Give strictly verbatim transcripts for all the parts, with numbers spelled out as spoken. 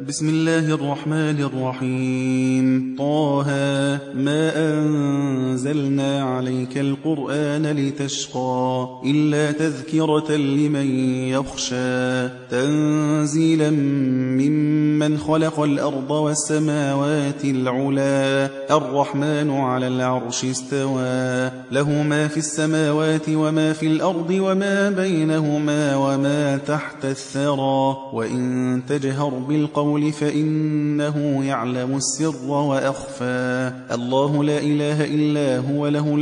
بسم الله الرحمن الرحيم. طه ما أنزلنا عليك القرآن لتشقى إلا تذكرة لمن يخشى تنزيلا ممن خلق الأرض والسماوات العلا الرحمن على العرش استوى له ما في السماوات وما في الأرض وما بينهما وما تحت الثرى وإن تجهر بالقول فإنه يعلم السر وأخفى الله لا إله إلا هو له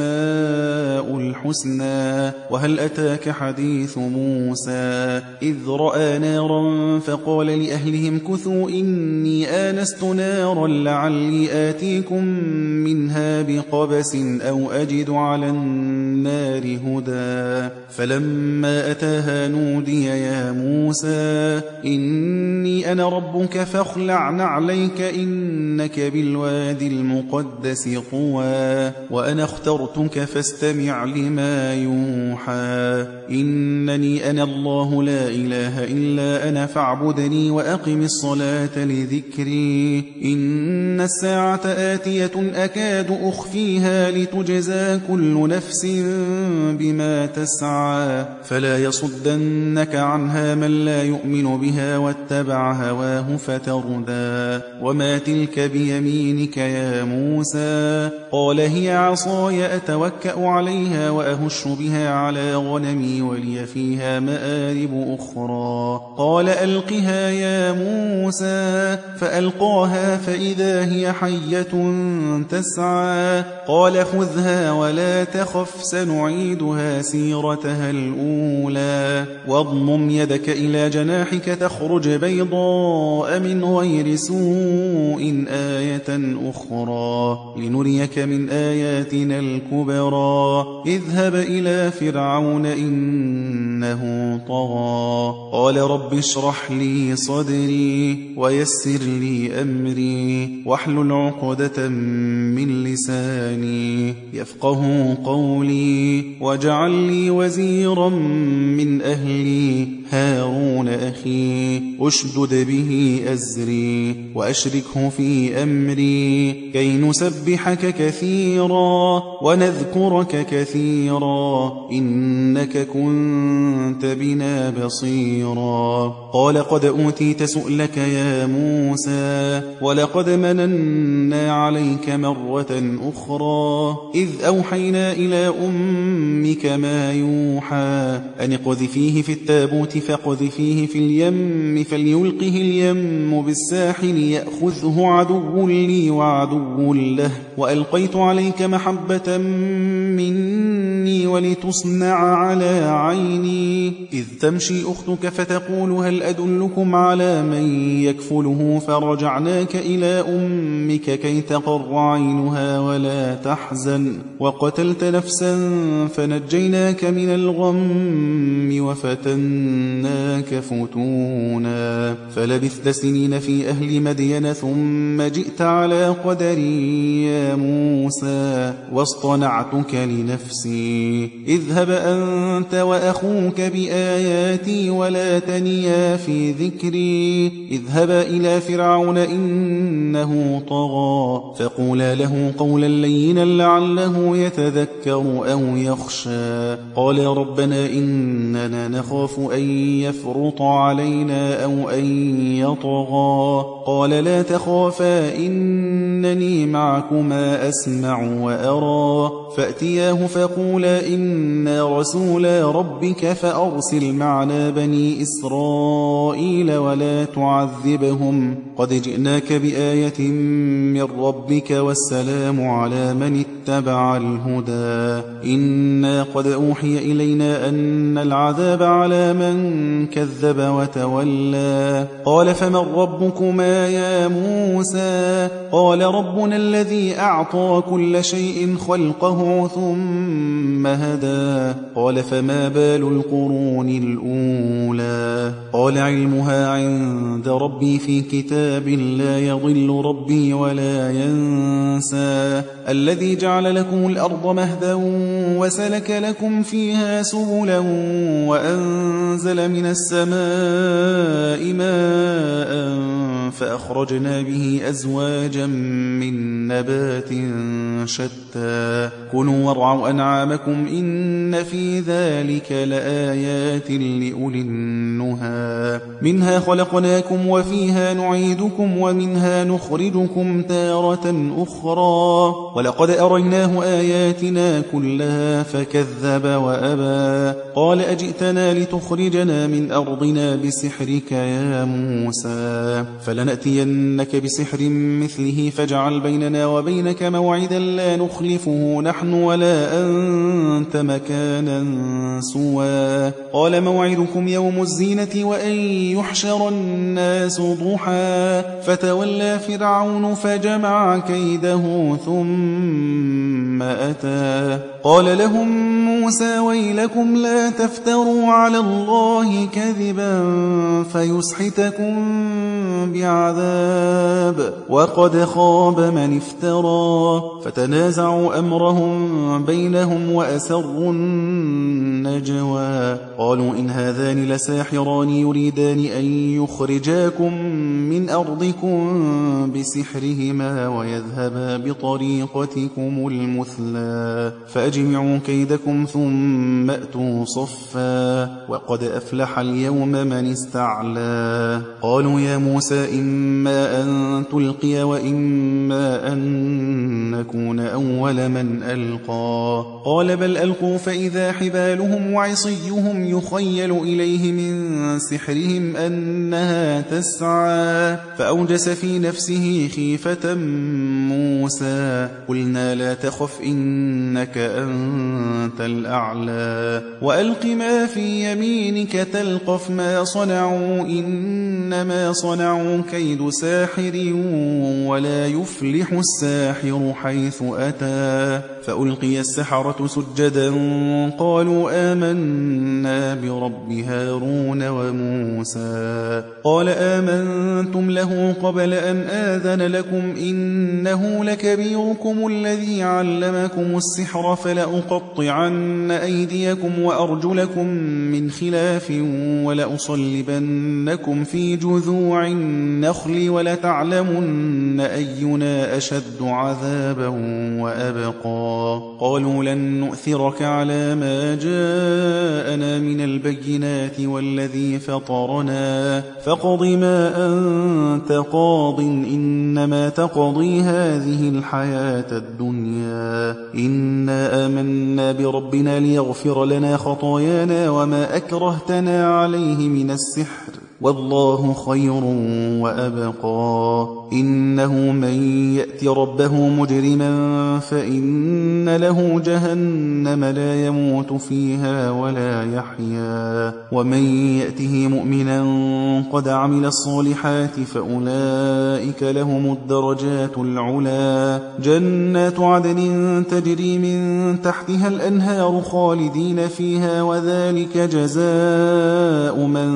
الأسماء الحسنى. وهل أتاك حديث موسى إذ رأى نارا فقال لأهلهم كثوا إني آنست نارا لعلي آتيكم منها بقبس أو أجد على النار هدى فلما أتاها نودي يا موسى إني أنا ربك فاخلع نعليك إنك بالوادي المقدس طوى وأنا اخترتك فاستمع لما يوحى إنني أنا الله لا إله إلا أنا فاعبدني وأقم الصلاة لذكري إن الساعة آتية أكاد أخفيها لتجزى كل نفس بما تسعى فلا يصدنك عنها من لا يؤمن بها واتبع هواه فتردى وما تلك بيمينك يا موسى قال هي عصاي أتوكأ عليها وأهش بها على غنمي ولي فيها مآرب أخرى قال ألقها يا موسى فألقاها فإذا هي حية تسعى قال خذها ولا تخف سنعيدها سيرتها الأولى واضمم يدك إلى جناحك تخرج بيضاء من غير سوء آية أخرى لنريك من آياتنا الكبرى اذهب إلى فرعون إنه طغى قال رب اشرح لي صدري ويسر لي أمري واحلل عقدة من لساني يفقه قولي واجعل لي وزيرا من أهلي هارون أخي أشدد به أزري وأشركه في أمري كي نسبحك كثيرا ونذكرك كثيرا إنك كنت بنا بصيرا قال قد أوتيت سؤلك يا موسى ولقد مننا عليك مرة أخرى إذ أوحينا إلى أمك ما يوحى أن اقذفيه في التابوت فاقذفيه في اليم فليلقه اليم بالساحل يأخذه عدو لي وعدو له وألقيت عليك محبة مني ولتصنع على عيني إذ تمشي أختك فتقول هل أدلكم على من يكفله فرجعناك إلى أمك كي تقر عينها ولا تحزن وقتلت نفسا فنجيناك من الغم وفتناك فتونا فلبثت سنين في أهل مدين ثم جئت على قدري يا موسى واصطنعتك لنفسي اذهب أنت وأخوك بآياتي ولا تنيا في ذكري اذهبا إلى فرعون إنه طغى فقولا له قولا لينا لعله يتذكر أو يخشى قال ربنا إننا نخاف أن يفرط علينا أو أن يطغى قال لا تخافا إنني معكما أسمع وأرى فأتياه فقولا إنا رسولا ربك فأرسل معنا بني إسرائيل ولا تعذبهم قد جئناك بآية من ربك والسلام على من اتبع الهدى إنا قد أوحي إلينا أن العذاب على من كذب وتولى قال فمن ربكما يا موسى قال ربنا الذي أعطى كل شيء خلقه ثم هدى قال فما بال القرون الأولى قال علمها عند ربي في كتاب لا يضل ربي ولا ينسى الذي جعل لكم الأرض مهدا وسلك لكم فيها سبلا وأنزل من السماء ماء فأخرجنا به أزواجا من نبات شتى كلوا وارعوا أنعامكم إن في ذلك لآيات لأولي النهى منها خلقناكم وفيها نعيدكم ومنها نخرجكم تارة أخرى ولقد أريناه آياتنا كلها فكذب وأبى قال أجئتنا لتخرجنا من أرضنا بسحرك يا موسى فلنأتينك بسحر مثله فاجعل بيننا وبينك موعدا لا نخلفه نحن ولا أنت مكانا سوى قال موعدكم يوم الزينة وأن يحشر الناس ضحى فتولى فرعون فجمع كيده ثم أتى قال لهم موسى ويلكم لا تفتروا على الله كذبا فيسحتكم بعذاب وقد خاب من افترى فتنازعوا أمرهم بينهم وأسروا النجوى قالوا إن هذان لساحران يريدان أن يخرجاكم من أرضكم بسحرهما ويذهبا بطريقتكم المثلى فأجمعوا كيدكم ثم أتوا صفا وقد أفلح اليوم من استعلى قالوا يا موسى إما أن تلقي وإما أن نكون أول من ألقى قال بل ألقوا فإذا حبالهم وعصيهم يخيل إليه من سحرهم أنها تسعى فأوجس في نفسه خيفة موسى قلنا لا تخف إنك أنت الأعلى وألق ما في يمينك تلقف ما صنعوا إنما صنعوا كيد ساحر ولا يفلح الساحر حيث أتى فألقي السحرة سجدا قالوا آمنا برب هارون وموسى قال آمنتم له قبل أن آذن لكم إنه لكبيركم الذي علمكم السحر فلأقطعن أيديكم وأرجلكم من خلاف ولأصلبنكم في جذوع النخل ولتعلمن أينا أشد عذابا وأبقى قالوا لن نؤثرك على ما جاءنا من البينات والذي فطرنا فاقض ما أنت قاض إنما تقضي هذه الحياة الدنيا إنا آمنا بربنا ليغفر لنا خطايانا وما أكرهتنا عليه من السحر والله خير وأبقى إنه من يأت ربه مجرما فإن له جهنم لا يموت فيها ولا يحيا ومن يأته مؤمنا قد عمل الصالحات فأولئك لهم الدرجات العلا جنات عدن تجري من تحتها الأنهار خالدين فيها وذلك جزاء من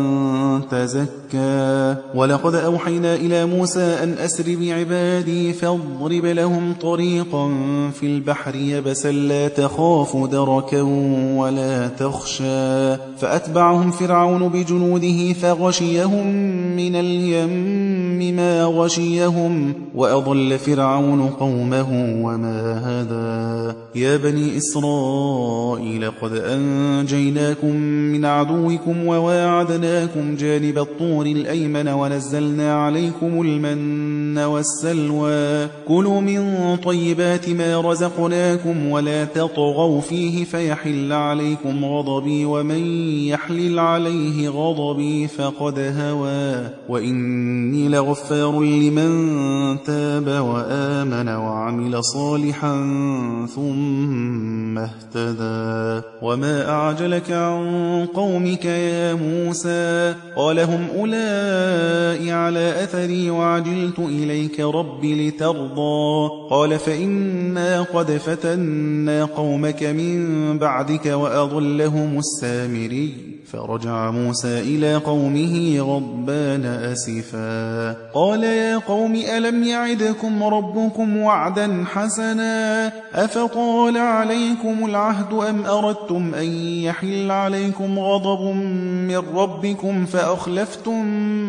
تزكى ولقد أوحينا إلى موسى أن أسر بعبادي فاضرب لهم طريقا في البحر يبسا لا تخاف دركا ولا تخشى فأتبعهم فرعون بجنوده فغشيهم من اليم ما غشيهم وأضل فرعون قومه وما هدى يا بني إسرائيل قد أنجيناكم من عدوكم وواعدناكم جانب الطور الأيمن ونزلنا عليكم المن والسلوى كلوا من طيبات ما رزقناكم ولا تطغوا فيه فيحل عليكم غضبي ومن يحلل عليه غضبي فقد هوى وإني لغفار لمن تاب وآمن وعمل صالحا ثم اهتدى وما أعجلك عن قومك يا موسى قال هم أولئك على أثري وعجلت إليك ربي لترضى قال فإنا قد فتنا قومك من بعدك وأضلهم السامري فرجع موسى إلى قومه غضبان أسفا قال يا قوم ألم يعدكم ربكم وعدا حسنا أفطال عليكم العهد أم أردتم أن يحل عليكم غضب من ربكم فأخلفتم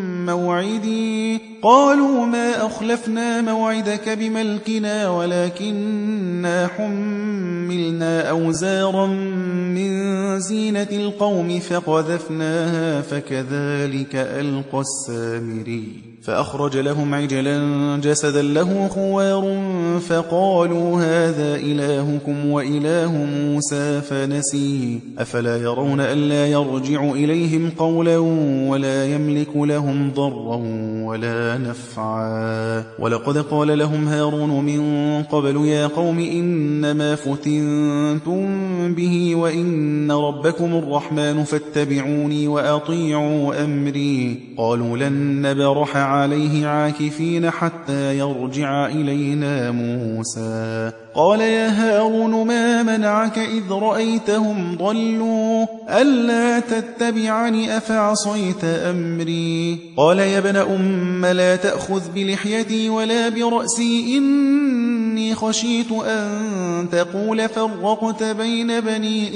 موعدي قالوا ما أخلفنا موعدك بملكنا ولكننا حملنا أوزارا من زينة القوم فقذفناها فكذلك ألقى السامري فأخرج لهم عجلا جسدا له خوار فقالوا هذا إلهكم وإله موسى فنسيه أفلا يرون ألا يرجع إليهم قولا ولا يملك لهم ضرا ولا نفعا ولقد قال لهم هارون من قبل يا قوم إنما فتنتم به وإن ربكم الرحمن فاتبعوني وأطيعوا أمري قالوا لن نبرح عليه عاكفين حتى يرجع إلينا موسى قال يا هارون ما منعك إذ رأيتهم ضلوا ألا تتبعني أفعصيت أمري قال يا ابن أم لا تأخذ بلحيتي ولا برأسي إني خشيت أن تقول فرقت بين بني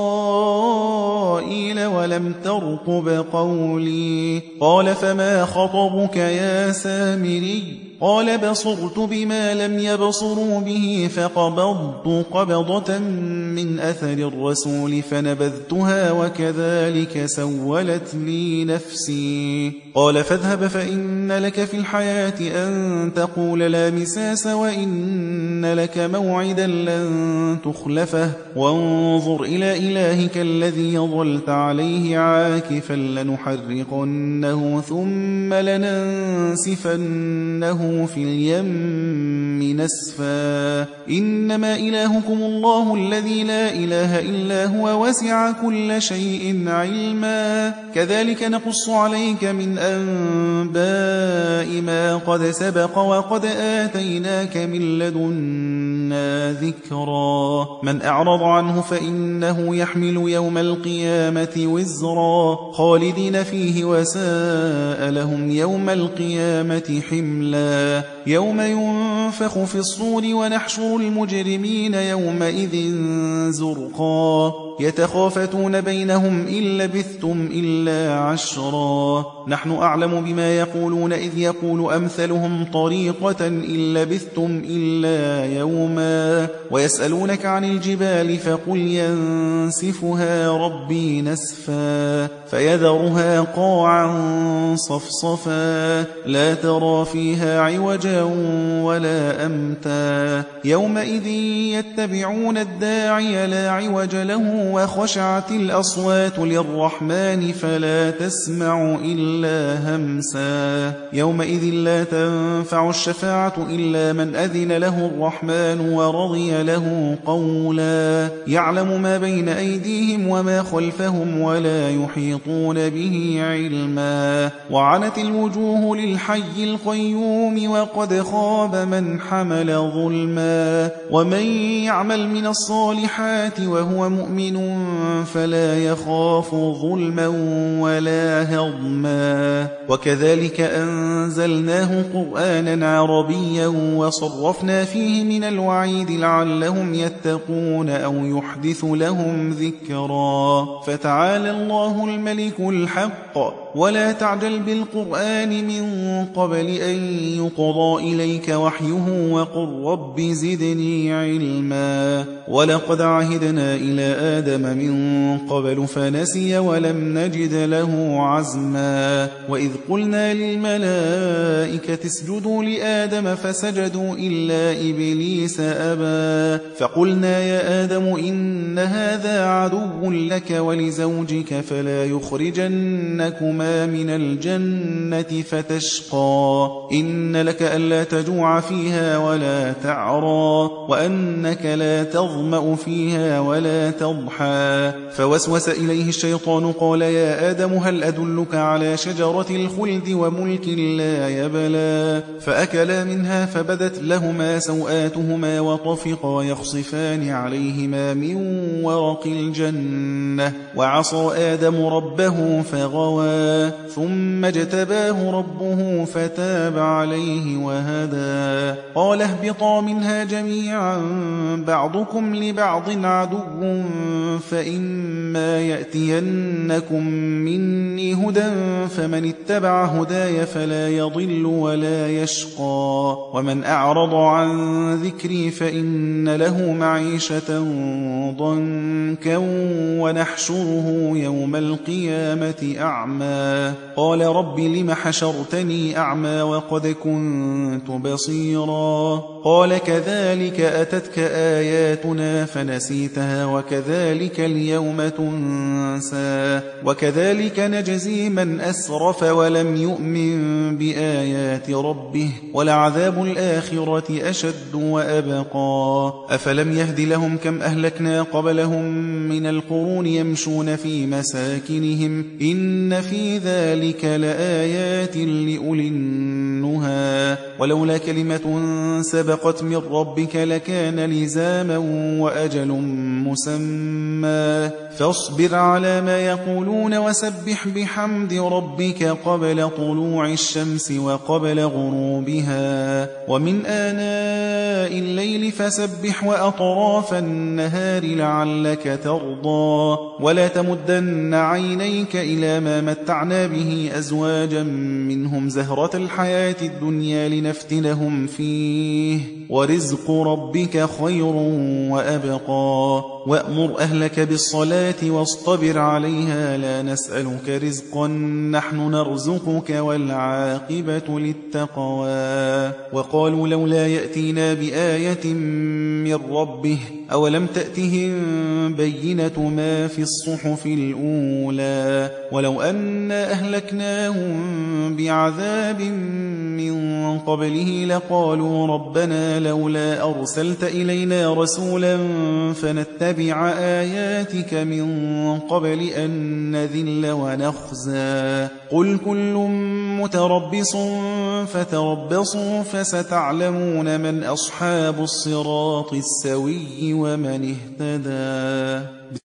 إسرائيل ولم ترقب قولي قال فما خطبك يا سامري قال بصرت بما لم يبصروا به فقبضت قبضة من أثر الرسول فنبذتها وكذلك سولت لي نفسي قال فاذهب فإن لك في الحياة أن تقول لا مساس وإن لك موعدا لن تخلفه وانظر إلى إلهك الذي ظلت عليه عاكفا لنحرقنه ثم لننسفنه في اليم نسفا إنما إلهكم الله الذي لا إله إلا هو وسع كل شيء علما كذلك نقص عليك من أنباء ما قد سبق وقد آتيناك من لدنا ذكرا من أعرض عنه فإنه يحمل يوم القيامة وزرا خالدين فيه وساء لهم يوم القيامة حملا يوم ينفخ في الصور ونحشر المجرمين يومئذ زرقا يتخافتون بينهم إن لبثتم إلا عشرا نحن أعلم بما يقولون إذ يقول أمثلهم طريقة إن لبثتم إلا يوما ويسألونك عن الجبال فقل ينسفها ربي نسفا فيذرها قاعا صفصفا لا ترى فيها عوجا ولا أمتا يومئذ يتبعون الداعي لا عوج له وخشعت الأصوات للرحمن فلا تسمع إلا همسا يومئذ لا تنفع الشفاعة إلا من أذن له الرحمن ورضي له قولا يعلم ما بين أيديهم وما خلفهم ولا يحيطون به علما وعنت الوجوه للحي القيوم وقد خاب من حمل ظلما ومن يعمل من الصالحات وهو مؤمن فلا يخاف ظلما ولا هضما وكذلك أنزلناه قرآنا عربيا وصرفنا فيه من الوعيد لعلهم يتقون أو يحدث لهم ذكرا فتعالى الله الملك الحق ولا تعجل بالقرآن من قبل أن يقضى إليك وحيه وقل رب زدني علما ولقد عهدنا إلى آدم من قبل فنسي ولم نجد له عزما وإذ قلنا للملائكة اسجدوا لآدم فسجدوا إلا إبليس أبى فقلنا يا آدم إن هذا عدو لك ولزوجك فلا يخرجنكما لهما من الجنة فتشقى إن لك ألا تجوع فيها ولا تعرى وأنك لا تظمأ فيها ولا تضحى فوسوس إليه الشيطان قال يا آدم هل أدلك على شجرة الخلد وملك لا يبلى فأكلا منها فبدت لهما سوآتهما وطفقا يخصفان عليهما من ورق الجنة وعصى آدم ربه فغوى ثم اجتباه ربه فتاب عليه وهدى قال اهبطا منها جميعا بعضكم لبعض عدو فإما يأتينكم مني هدى فمن اتبع هداي فلا يضل ولا يشقى ومن أعرض عن ذكري فإن له معيشة ضنكا ونحشره يوم القيامة أعمى قال رب لم حشرتني أعمى وقد كنت بصيرا قال كذلك أتتك آياتنا فنسيتها وكذلك اليوم تنسى وكذلك نجزي من أسرف ولم يؤمن بآيات ربه ولعذاب الآخرة أشد وأبقى أفلم يهد لهم كم أهلكنا قبلهم من القرون يمشون في مساكنهم إن في ذلك لآيات لأولي النهى ولولا كلمة سبقت من ربك لكان لزاما وأجل مسمى فاصبر على ما يقولون وسبح بحمد ربك قبل طلوع الشمس وقبل غروبها ومن آناء الليل فسبح وأطراف النهار لعلك ترضى ولا تمدن عينيك إلى ما متعنا به أزواجا منهم زهرة الحياة الدنيا لنفتنهم فيه ورزق ربك خير وأبقى وأمر أهلك بالصلاة واصطبر عليها لا نسألك رزقا نحن نرزقك والعاقبة للتقوى وقالوا لولا يأتينا بآية من ربه أولم تأتهم بينة ما في الصحف الأولى ولو أنا أهلكناهم بعذاب من قبله لقالوا ربنا لولا أرسلت إلينا رسولا فنتبع آياتك من قبل أن نذل ونخزى قل كل متربص فتربصوا فستعلمون من أصحاب الصراط السوي ومن اهتدى.